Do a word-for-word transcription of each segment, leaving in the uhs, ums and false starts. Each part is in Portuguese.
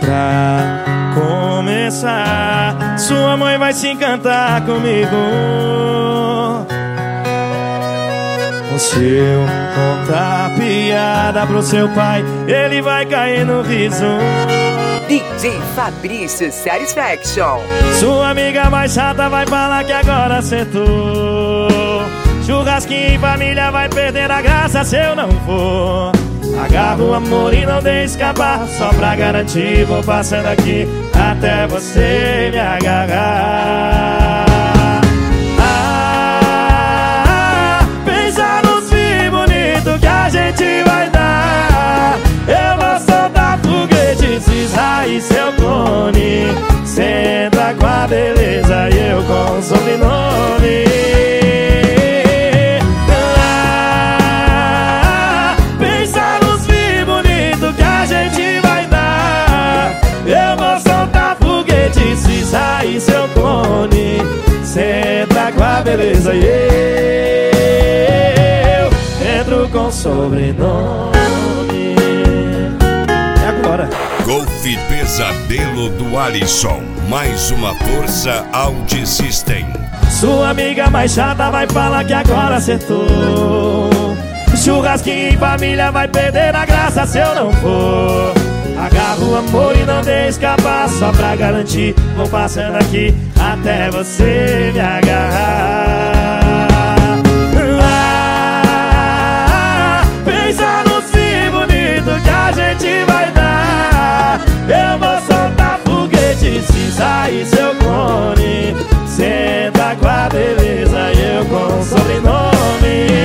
pra começar, sua mãe vai se encantar comigo. Se eu contar piada pro seu pai, ele vai cair no riso. D J Fabrício Satisfaction. Sua amiga mais chata vai falar que agora acertou. Churrasquinho em família vai perder a graça se eu não for. Agarra o amor e não deixe escapar, só pra garantir vou passando aqui até você me agarrar. Ah, pensa nos filhos bonitos que a gente vai dar. Eu vou soltar foguete, cisar e seu clone. Senta com a beleza e eu com o sobrenome. Sai seu clone, senta com a beleza e eu entro com sobrenome. E agora? Golfe Pesadelo do Alisson, mais uma força Audi System. Sua amiga mais chata vai falar que agora acertou. Churrasquinho em família vai perder a graça se eu não for. Agarra o amor e não deixe escapar, só pra garantir vou passando aqui até você me agarrar. Ah, pensa no fim bonito que a gente vai dar. Eu vou soltar foguete, se sair seu clone. Senta com a beleza e eu com o sobrenome.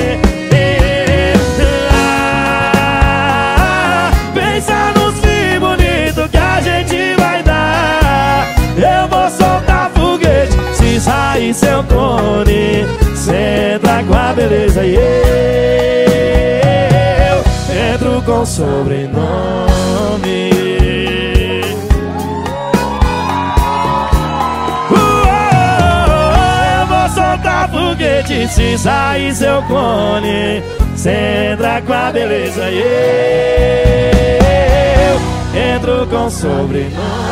Sai seu clone, senta com a beleza e eu entro com sobrenome. Uh, eu vou soltar foguete, se sair seu clone, senta com a beleza e eu entro com sobrenome.